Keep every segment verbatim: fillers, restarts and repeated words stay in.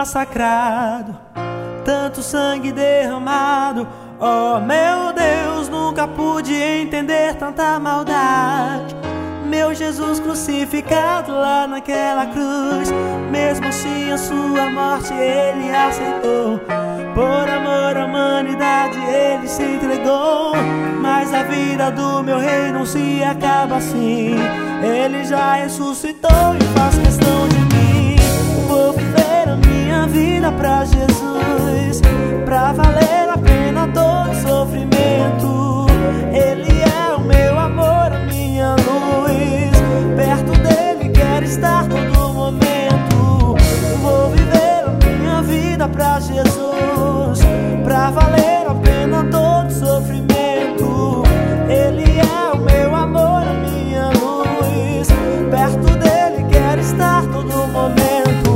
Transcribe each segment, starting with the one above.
massacrado, tanto sangue derramado. Oh meu Deus, nunca pude entender tanta maldade. Meu Jesus crucificado lá naquela cruz, mesmo assim a sua morte ele aceitou. Por amor à humanidade ele se entregou. Mas a vida do meu rei não se acaba assim. Ele já ressuscitou e faz questão de mim. Vou viver a minha vida pra Jesus, pra valer a pena todo sofrimento. Ele é o meu amor, a minha luz. Perto dele quero estar todo momento. Vou viver a minha vida pra Jesus, pra valer a pena todo sofrimento. Ele é o meu amor, a minha luz. Perto dele quero estar todo momento.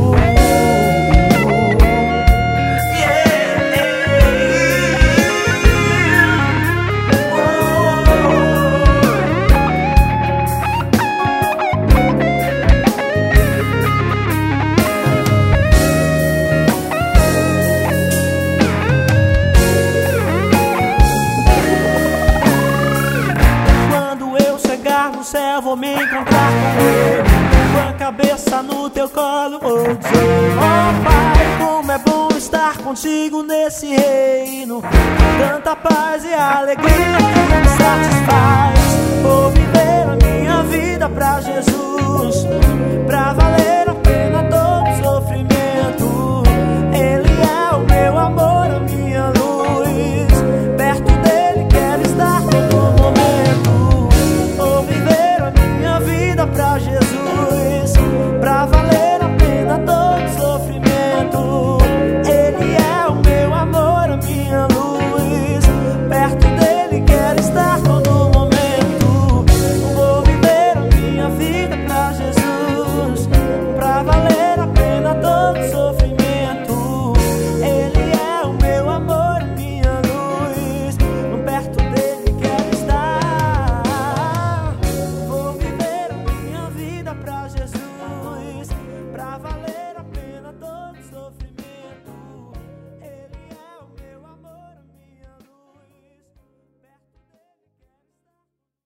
No céu vou me encontrar com ele, com a cabeça no teu colo vou dizer: oh Pai, como é bom estar contigo nesse reino. Tanta paz e alegria que me satisfaz.